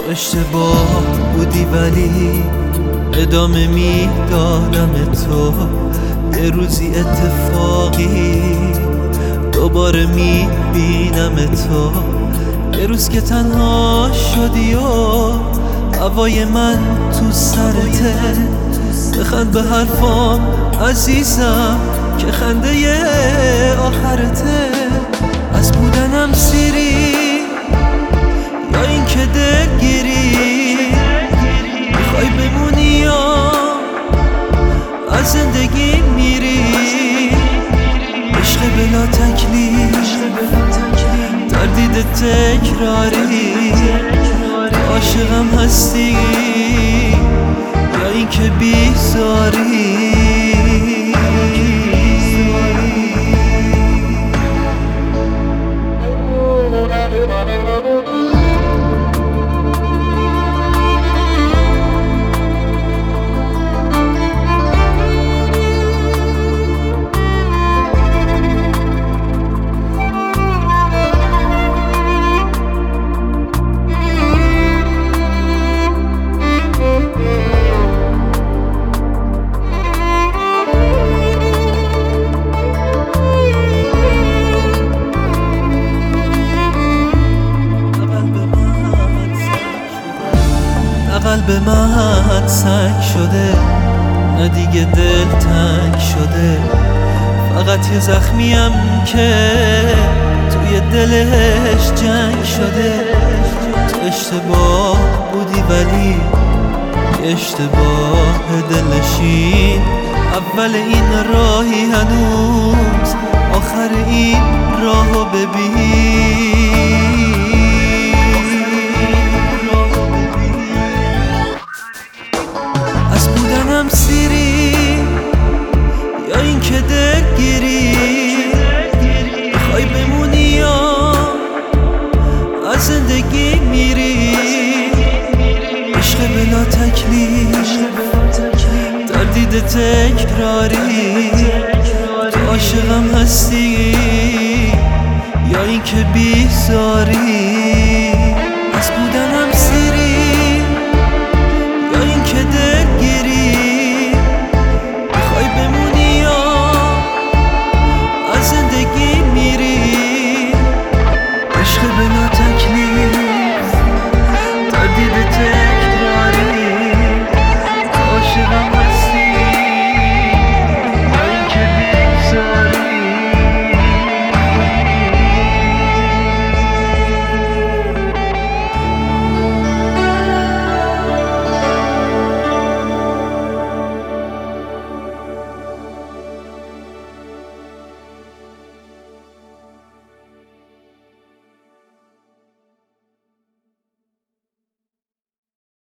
اشتباه بودی ولی ادامه میدادم تو. یه روزی اتفاقی دوباره میبینم تو. یه روز که تنها شدی و هوای من تو سرته. بخند به حرفام عزیزم که خنده آخرته. از بودنم سیری یا این که دلگیری، میخوای بمونی یا از زندگی میری. عشق بلا تکلیف تردید تکراری، عاشقم هستی یا این که بیزاری. قلب من سنگ شده، نه دیگه دل تنگ شده. فقط یه زخمیم که توی دلش جنگ شده. تو اشتباه بودی ولی اشتباه دلشین. اول این راهی هنوز آخر این راهو ببین. سیری یا این که دلگیری، میخوای بمونی یا از زندگی میری. عشق بلا تکلیف تردید تکراری، تو عاشقم هستی